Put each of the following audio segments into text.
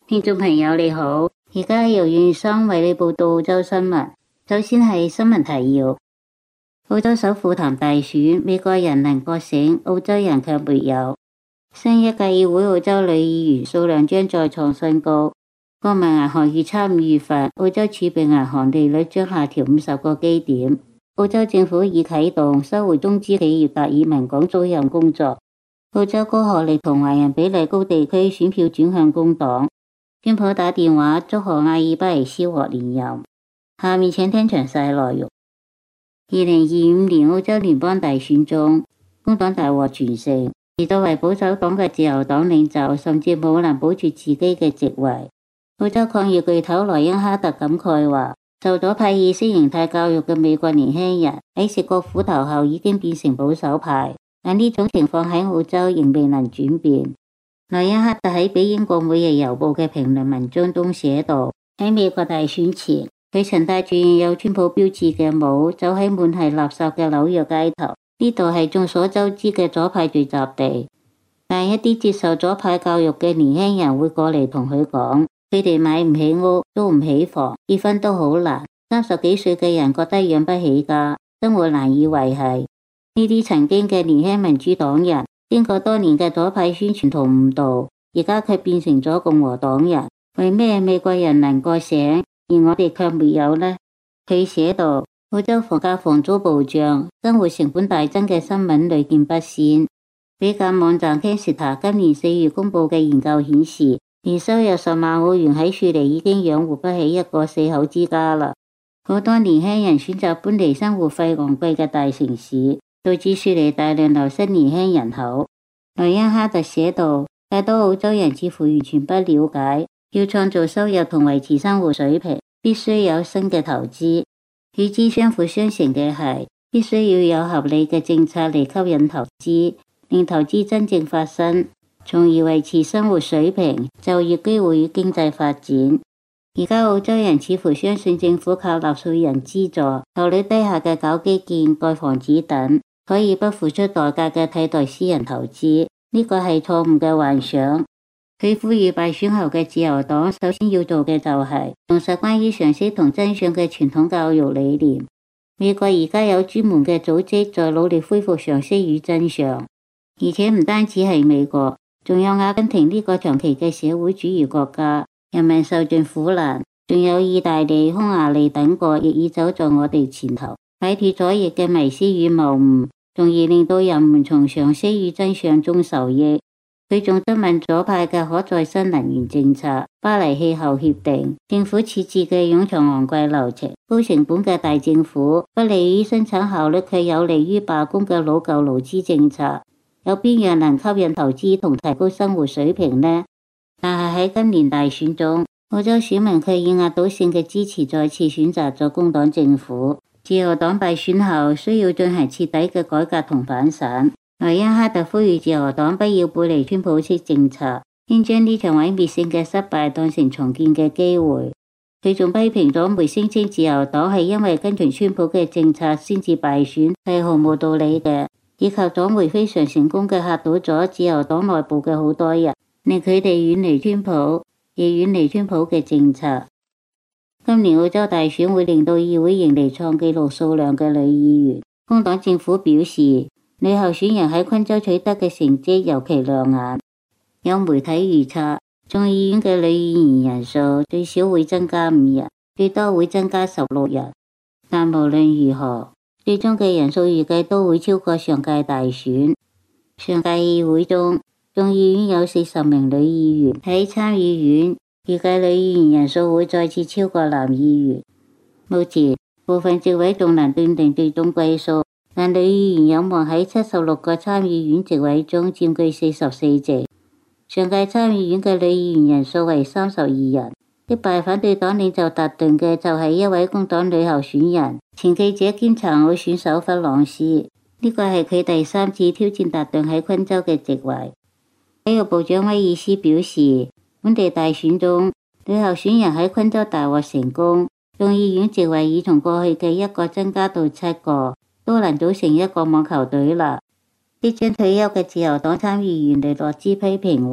聽眾朋友你好，而家由袁生為你報道澳洲新聞。首先係新聞提要：澳洲首府談大選，美國人能覺醒，澳洲人卻沒有。新一屆議會澳洲女議員數量將再創新高。國民銀行預測5月份澳洲儲備銀行利率將下調50個基點。澳洲政府已啟動收回中資企業達爾文港租賃工作。澳洲高學歷同華人比例高地區選票轉向工黨。川普打電話祝賀阿爾巴尼斯獲連任。下面請聽詳細內容。2025年澳洲聯邦大選中，工黨大獲全勝，而作為保守黨嘅自由黨領袖，甚至冇能保住自己嘅席位。澳洲抗議巨頭萊恩哈特感慨話，受左派意識形態教育嘅美國年輕人喺食過苦頭後已經變成保守派，但呢種情況喺澳洲仍未能轉變。萊恩哈特喺俾英國每日郵報嘅評論文章中寫道，喺美國大選前，佢曾戴住有川普標誌嘅帽，走喺滿係垃圾嘅紐約街頭。呢度係眾所周知嘅左派聚集地，但一啲接受左派教育嘅年輕人會過嚟同佢講，佢哋買唔起屋，租唔起房，結婚都好難。30幾歲嘅人覺得養不起家，生活難以維繫。呢啲曾經嘅年輕民主黨人，經過多年嘅左派宣傳同誤導，而家卻變成咗共和黨人。為咩美國人能覺醒，而我哋卻沒有呢？佢寫道，澳洲房價房租暴漲，生活成本大增嘅新聞屢見不鮮。比較網站 Censita 今年4月公布嘅研究顯示，年收入10萬澳元喺雪梨已經養活不起一個4口之家啦。好多年輕人選擇搬離生活費昂貴嘅大城市，導致雪梨大量流失年輕人口。萊恩哈特寫道，大多澳洲人似乎完全不了解，要創造收入同維持生活水平，必須有新嘅投資。與之相輔相成嘅係，必須要有合理嘅政策嚟吸引投資，令投資真正發生，從而維持生活水平、就業機會與經濟發展。而家澳洲人似乎相信政府靠納稅人資助、效率低下嘅搞基建、蓋房子等，可以不付出代價嘅替代私人投資，呢個係錯誤嘅幻想。佢呼籲敗選後嘅自由黨首先要做嘅就係重拾關於常識同真相嘅傳統教育理念。美國而家有專門嘅組織在努力恢復常識與真相，而且唔單止係美國，仲有阿根廷呢個長期嘅社會主義國家，人民受盡苦難，仲有意大利、匈牙利等國亦已走在我哋前頭，擺脫左翼嘅迷思與謬誤，從而令到人們從常識與真相中受益。佢仲質問左派嘅可再生能源政策、巴黎氣候協定、政府設置嘅冗長昂貴流程、高成本嘅大政府、不利於生產效率卻有利於罷工嘅老舊勞資政策。有邊樣能吸引投資同提高生活水平呢？但係喺今年大選中，澳洲選民卻以壓倒性嘅支持再次選擇咗工黨政府。自由黨敗選後需要進行徹底嘅改革同反省。萊恩哈特呼籲自由黨不要背離川普式政策，應將呢場毀滅性嘅失敗當成重建嘅機會。佢仲批評咗媒聲稱自由黨係因為跟隨川普嘅政策先至敗選，係毫無道理嘅，以及左媒非常成功嘅嚇倒咗自由黨內部嘅好多人，令佢哋遠離川普，亦遠離川普嘅政策。今年澳洲大選會令到議會迎嚟創紀錄數量嘅女議員。工黨政府表示，女候選人喺昆州取得嘅成績尤其亮眼。有媒體預測，眾議院嘅女議員人數最少會增加5人，最多會增加16人。但無論如何，最終嘅人數預計都會超過上屆大選。上屆議會中，眾議院有40名女議員，喺參議院預計女議員人數會再次超過男議員。目前部分席位仲能斷定最終歸屬，但女議員有望喺76個參議院席位中佔據44席。上屆參議院嘅女議員人數為32人，擊敗反對黨領袖達頓嘅就係一位工黨女候選人，前記者兼殘奧選手弗朗斯。呢個係佢第3次挑戰達頓喺昆州嘅席位。體育部長威爾斯表示，本地大選中，女候選人喺昆州大獲成功，眾議院席位已從過去嘅1個增加到7個，都能組成一個網球隊啦。即將退休嘅自由黨參議員雷諾茲批評話，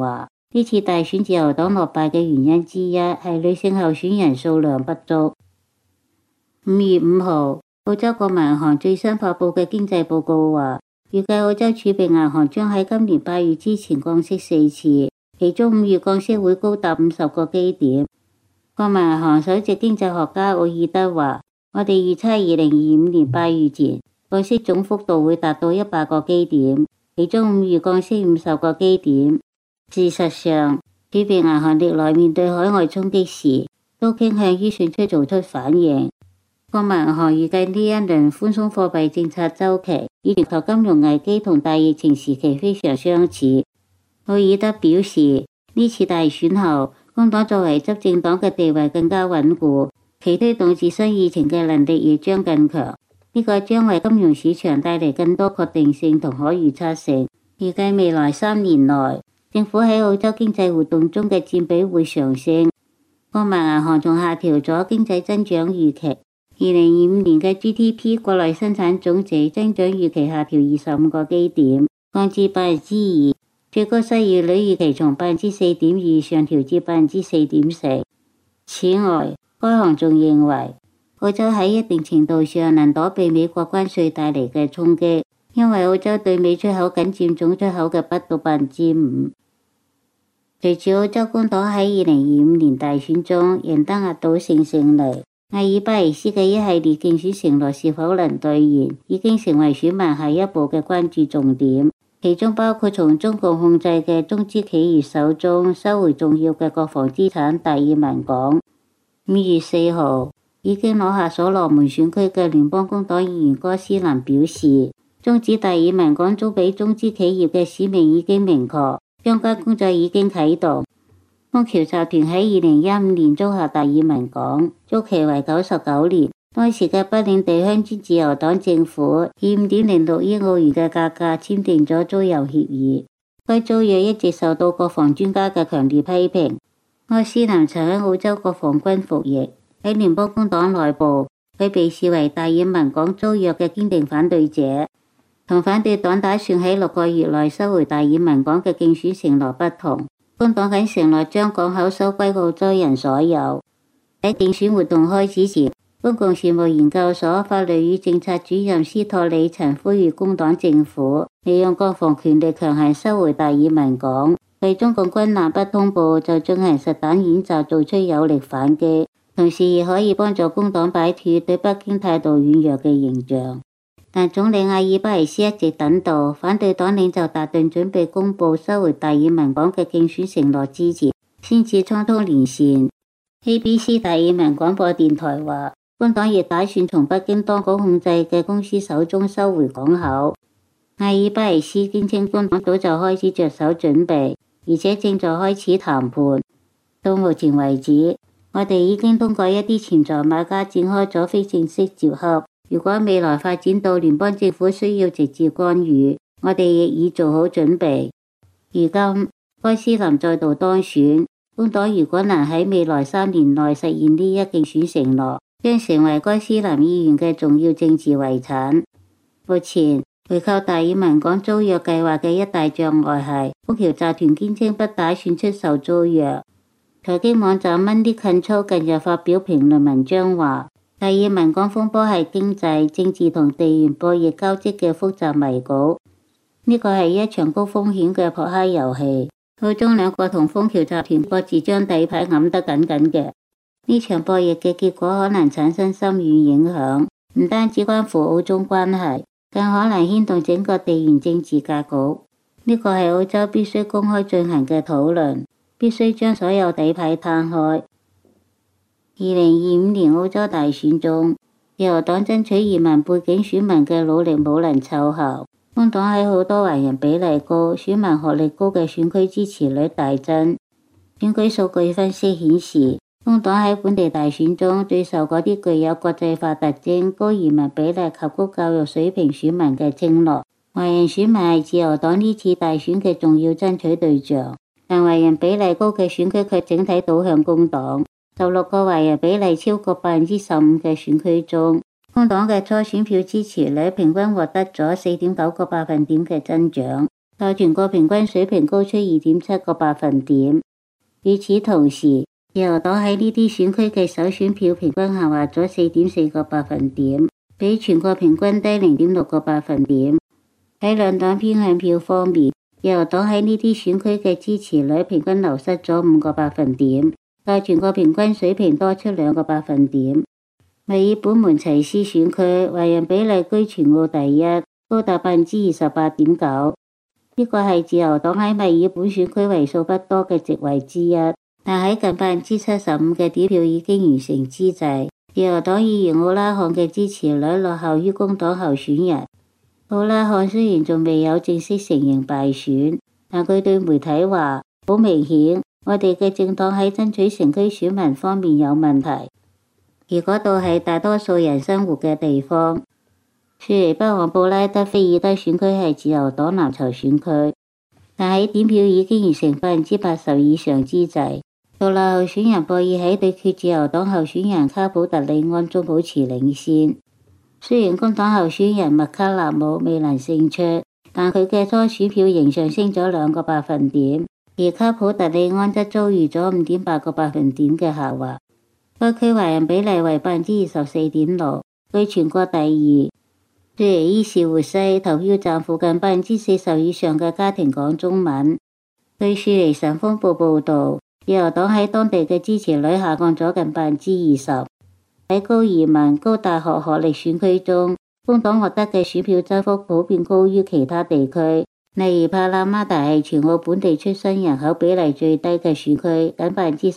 呢次大選自由黨落敗嘅原因之一係女性候選人數量不足。5月5號，澳洲國民銀行最新發佈嘅經濟報告話，預計澳洲儲備銀行將喺今年8月之前降息4次，其中5月降息會高達50個基點。國民銀行首席經濟學家奧爾德話，我哋預測2025年8月前降息總幅度會達到100個基點，其中5月降息50個基點。事實上，儲備銀行歷來面對海外衝擊時，都傾向於迅速做出反應。國民銀行預計呢一輪寬鬆貨幣政策周期與全球金融危機同大疫情時期非常相似。奧爾德表示，呢次大選後，工黨作為執政黨嘅地位更加穩固，其推動自身議程嘅能力亦將更強。呢個將為金融市場帶嚟更多確定性同可預測性。預計未來3年內，政府喺澳洲經濟活動中嘅佔比會上升。國民銀行仲下調咗經濟增長預期，2025年嘅 GDP 國內生產總值增長預期下調25個基點，降至2%。最高失業率預期從4.2%上調至4.4%。此外，該行仲認為，澳洲喺一定程度上能躲避美國關稅帶嚟嘅衝擊，因為澳洲對美出口僅佔總出口嘅不到5%。隨住澳洲工黨喺2025年大選中贏得壓倒性勝利，阿爾巴尼斯嘅一系列競選承諾是否能兌現，已經成為選民下一步嘅關注重點。其中包括從中共控制嘅中資企業手中收回重要嘅國防資產達爾文港。5月4號，已經攞下所羅門選區嘅聯邦工黨議員哥斯林表示，終止達爾文港租俾中資企業嘅使命已經明確。相關工作已經啟動。豐橋集團喺2015年租下達爾文港，租期為99年。當時嘅北領地鄉村自由黨政府以5.06億澳元嘅價格簽訂咗租賃協議。該租約一直受到國防專家嘅強烈批評。柯斯林曾喺澳洲國防軍服役，喺聯邦工黨內部，佢被視為達爾文港租約嘅堅定反對者。同反對黨打算喺6個月內收回達爾文港嘅競選承諾不同，工黨緊承諾將港口收歸澳洲人所有。喺競選活動開始前，公共事務研究所法律與政策主任斯托里曾呼籲工黨政府利用國防權力強行收回達爾文港，為中共軍艦不通報就進行實彈演習做出有力反擊，同時亦可以幫助工黨擺脫對北京態度軟弱嘅形象。但總理阿爾巴尼斯一直等到反對黨領袖達頓準備公布收回達爾文港嘅競選承諾之前，先至匆匆連線。ABC 達爾文廣播電台話，工黨亦打算從北京當局控制嘅公司手中收回港口。阿爾巴尼斯堅稱工黨早就開始着手準備，而且正在開始談判。到目前為止，我哋已經通過一啲潛在買家展開咗非正式接洽。如果未來發展到聯邦政府需要直接干預，我哋亦已做好準備。如今，該斯林再度當選，工黨如果能喺未來3年內實現呢一競選承諾，將成為該斯林議員嘅重要政治遺產。目前，回購達爾文港租約計劃嘅一大障礙係，豐橋集團堅稱不打算出售租約。財經網站 Money Control 近日發表評論文章話，達爾文港風波係經濟、政治同地緣博弈交織嘅複雜迷局。呢個係一場高風險嘅撲克遊戲，澳中兩國同豐橋集團各自將底牌揞得緊緊嘅。呢場博弈嘅結果可能產生深遠影響，唔單止關乎澳中關係，更可能牽動整個地緣政治格局。呢個係澳洲必須公開進行嘅討論，必須將所有底牌攤開。2025年澳洲大選中，自由黨爭取移民背景選民嘅努力冇能奏效。工黨喺好多華人比例高、選民學歷高嘅選區支持率大增。選舉數據分析顯示，工黨喺本地大選中最受嗰啲具有國際化特徵、高移民比例及高教育水平選民嘅青睞。華人選民係自由黨呢次大選嘅重要爭取對象，但華人比例高嘅選區卻整體倒向工黨。16個華人比例超過15%嘅選區中，工黨嘅初選票支持率平均獲得咗4.9個百分點嘅增長， 較全國平均水平高出2.7個百分點。與此同時，自由黨喺呢啲選區嘅首選票平均下滑咗4.4個百分點，比全國平均低0.6個百分點。喺兩黨偏向票方面，自由黨喺呢啲選區嘅支持率平均流失咗5個百分點，較全國平均水平多出2個百分點。墨爾本門齊斯選區華人比例居全澳第一，高達28.9%。呢個係自由黨喺墨爾本選區為數不多嘅席位之一，但喺近75%嘅點票已經完成之際，自由黨議員奧拉漢嘅支持率落後於工黨候選人。奧拉漢雖然仲未有正式承認敗選，但佢對媒體話：好明顯，我哋嘅政黨喺爭取城區選民方面有問題。而嗰度係大多數人生活嘅地方。雪梨北岸布拉德菲爾德選區係自由黨藍籌選區，但喺點票已經完成80%以上之際，獨立候選人博爾喺對決自由黨候選人卡普特里安中保持領先。雖然工黨候選人麥卡納姆未能勝出，但佢嘅初選票仍上升咗2個百分點，而卡普特里安則遭遇咗5.8個百分點嘅下滑。該區華人比例為24.6%，居全國第二。雪梨伊士活西投票站附近40%以上嘅家庭講中文。據雪梨晨鋒報報導，自由黨喺當地嘅支持率下降咗近20%。喺高移民高大學學歷選區中，工黨獲得嘅選票增幅普遍高於其他地區。例如帕拉馬達係全澳本地出生人口比例最低嘅選區，僅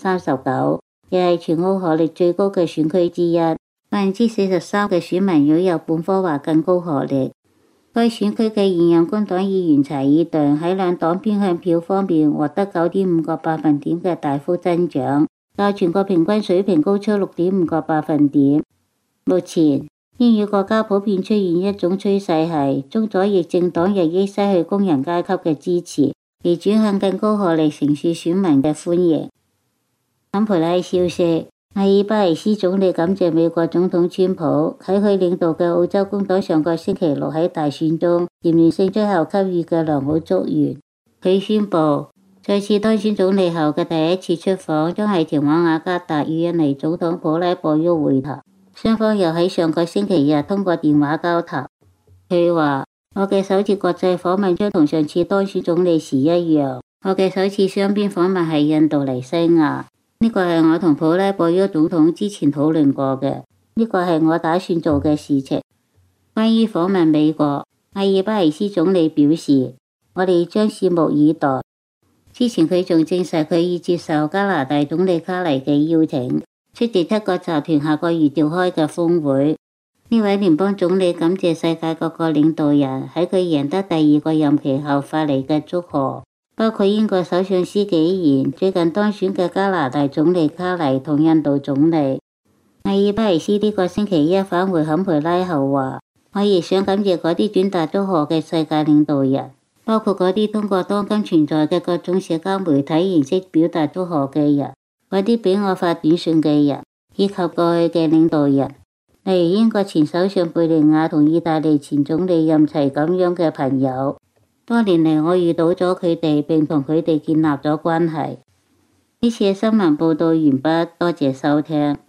39%，亦係全澳學歷最高嘅選區之一。43%嘅選民擁有本科或更高學歷。該選區嘅現任工黨議員查爾頓喺兩黨偏向票方面獲得9.5個百分點嘅大幅增長，較全國平均水平高出6.5個百分點。目前，英語國家普遍出現一種趨勢係中左翼政黨日益失去工人階級嘅支持，而轉向更高學歷城市選民嘅歡迎。坎培拉消息，阿爾巴尼斯總理感謝美國總統川普喺佢領導嘅澳洲工黨上個星期六喺大選中蟬聯勝出後給予嘅良好祝願。佢宣布再次當選總理後嘅第一次出訪將係前往雅加達與印尼總統普拉博沃會談，雙方又喺上個星期日通過電話交談。佢話：我嘅首次國際訪問將同上次當選總理時一樣，我嘅首次雙邊訪問係印度尼西亞。呢個係我同普拉博沃總統之前討論過嘅，呢個係我打算做嘅事情。關於訪問美國，阿爾巴尼斯總理表示：我哋將拭目以待。之前佢仲證實佢已接受加拿大總理卡尼嘅邀請，出席7國集團下個月召開嘅峰會。呢位聯邦總理感謝世界各個領導人喺佢贏得第2個任期後發嚟嘅祝賀。包括英國首相施紀賢、最近當選嘅加拿大總理卡尼同印度總理。阿爾巴尼斯呢個星期一返回坎培拉後話：我亦想感謝嗰啲轉達祝賀嘅世界領導人，包括嗰啲通過當今存在嘅各種社交媒體形式表達祝賀嘅人，嗰啲俾我發短信嘅人，以及過去嘅領導人，例如英國前首相貝利亞同意大利前總理任齊咁樣嘅朋友。多年嚟，我遇到咗佢哋，並同佢哋建立咗關係。呢次嘅新聞報道完畢，多謝收聽。